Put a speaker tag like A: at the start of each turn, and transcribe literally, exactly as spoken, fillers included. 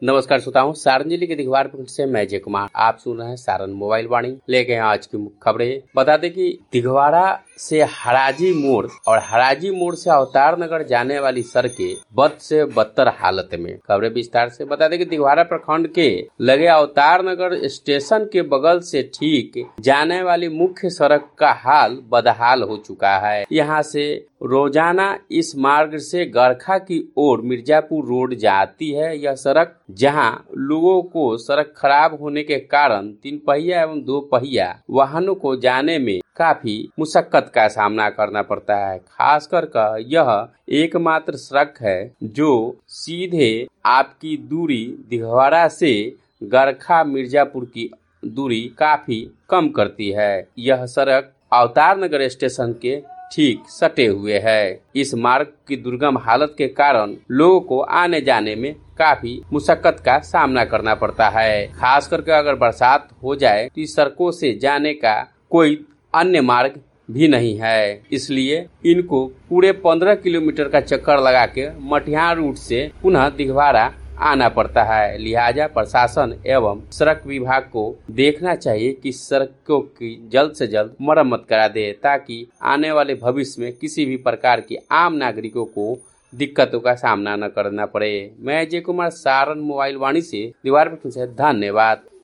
A: नमस्कार श्रोताओं, सारण जिले के दिघवार प्रखंड से मैं जय कुमार आप सुन रहे हैं सारण मोबाइल वाणी लेके हैं आज की मुख्य खबरें। बता दें कि दिघवाड़ा से हराजी मोड़ और हराजी मोड़ से अवतार नगर जाने वाली सड़कें बद से बदतर हालत में। खबरें विस्तार से बता दें कि दिघवाड़ा प्रखंड के लगे अवतार नगर स्टेशन के बगल से ठीक जाने वाली मुख्य सड़क का हाल बदहाल हो चुका है। यहाँ से रोजाना इस मार्ग से गरखा की ओर मिर्जापुर रोड जाती है। यह सड़क जहां लोगों को सड़क खराब होने के कारण तीन पहिया एवं दो पहिया वाहनों को जाने में काफी मुशक्कत का सामना करना पड़ता है। खासकर का यह एकमात्र सड़क है जो सीधे आपकी दूरी दिघवाड़ा से गरखा मिर्जापुर की दूरी काफी कम करती है। यह सड़क अवतार नगर स्टेशन के ठीक सटे हुए है। इस मार्ग की दुर्गम हालत के कारण लोगों को आने जाने में काफी मुशक्कत का सामना करना पड़ता है। खास करके अगर बरसात हो जाए तो इस सड़कों से जाने का कोई अन्य मार्ग भी नहीं है, इसलिए इनको पूरे पंद्रह किलोमीटर का चक्कर लगा के मटिहार रूट से पुनः दिघवाड़ा आना पड़ता है। लिहाजा प्रशासन एवं सड़क विभाग को देखना चाहिए कि सड़कों की जल्द से जल्द मरम्मत करा दे, ताकि आने वाले भविष्य में किसी भी प्रकार की आम नागरिकों को दिक्कतों का सामना न करना पड़े। मैं जय कुमार, सारण मोबाइल वाणी से दीवार पर। धन्यवाद।